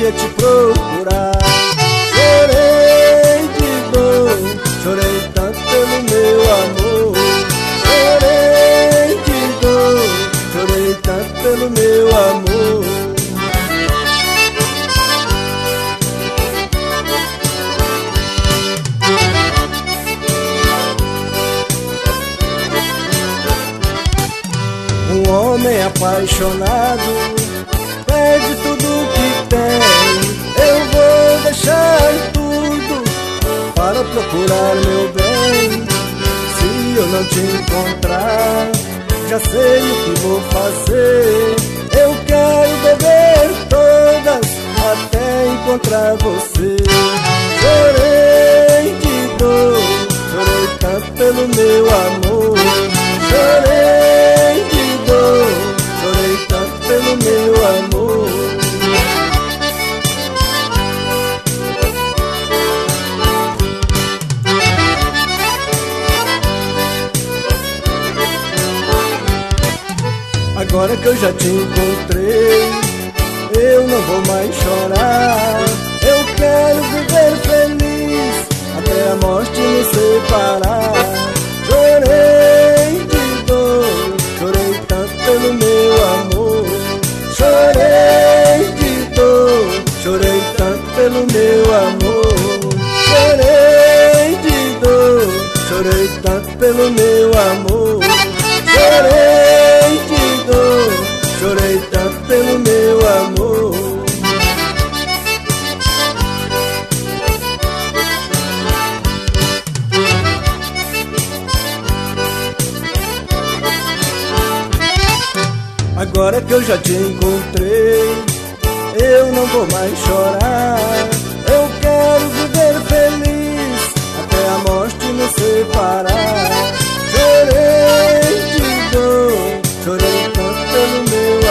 ia te procurar. Chorei de dor, chorei tanto pelo meu amor. Chorei de dor, chorei tanto pelo meu amor. Um homem apaixonado perde tudo que tem. Eu vou deixar tudo para procurar meu bem. Se eu não te encontrar, já sei o que vou fazer. Eu quero beber todas até encontrar você. Chorei de dor, chorei tanto pelo meu amor. Chorei de dor, chorei tanto pelo meu amor. Agora que eu já te encontrei, eu não vou mais chorar. Eu quero viver feliz até a morte nos separar. Chorei de dor, chorei tanto pelo meu amor. Chorei de dor, chorei tanto pelo meu amor. Chorei de dor, chorei tanto pelo meu amor. Chorei de dor, chorei tanto pelo meu amor. Agora que eu já te encontrei, eu não vou mais chorar. Eu quero viver feliz até a morte nos separar. Chorei de dor, chorei tanto pelo meu